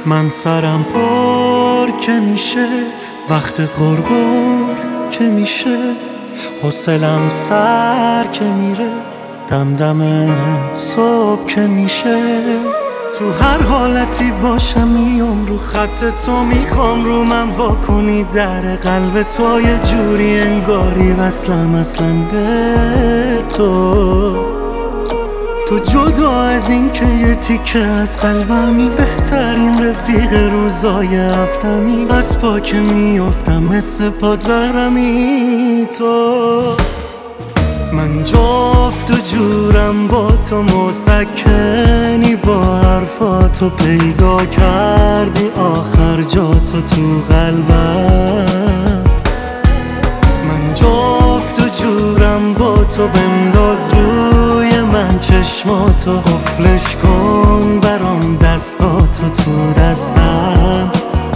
من سرم پر که میشه، وقت غرغر که میشه، حوصلم سر که میره، دم صبح که میشه. تو هر حالتی باشم میام رو خط تو، میخوام رو من واکنی در قلب تو، یه جوری انگاری وصلم اصلا به تو جدا از این که یه تیکه از قلبمی، بهترین رفیق روزای هفتمی، از پا که میافتم مثل پادزرمی تو. من جفت و جورم با تو، مسکنی با حرفاتو، پیدا کردی آخر جاتو تو قلبم. من جفت و جورم با تو، بنداز روی من چشماتو، قفلش کن برام دستاتو تو دستم.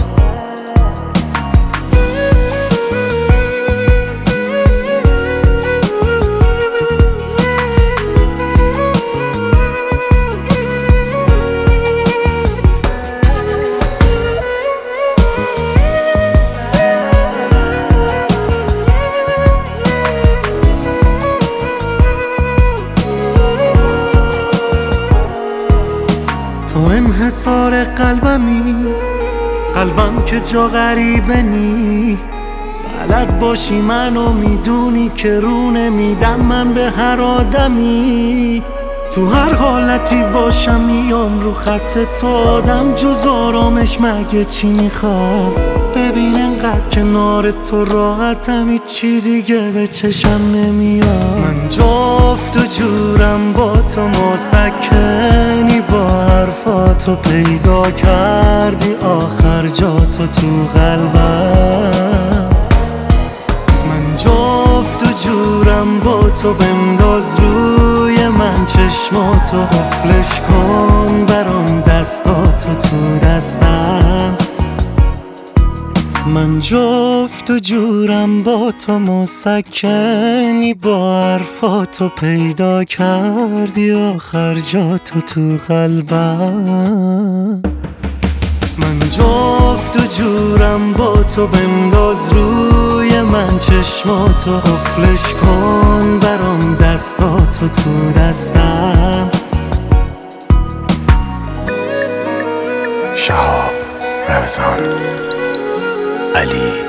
تو انحصار قلبمی، قلبم که جا غریبه نی، بلد باشی منو میدونی که رو نمیدم من به هر آدمی. تو هر حالتی باشم میام رو خط تو، آدم جز آرامش مگه چی میخواد؟ ببین انقدر کنار تو راحتم، هیچی دیگه به چشم نمیاد. من جفت و جورم با تو، مسکنی با حرفاتو، پیدا کردی آخر جاتو تو قلبم. من جفت و جورم با تو، بنداز روی من چشماتو، قفلش کن برام دستاتو تو دستم. من جفت و جورم با تو، مسکنی با حرفاتو، پیدا کردی آخر جاتو تو قلبم. من جفت و جورم با تو، بنداز روی من چشماتو، قفلش کن برام دستاتو تو دستم. شهاب رمضان علی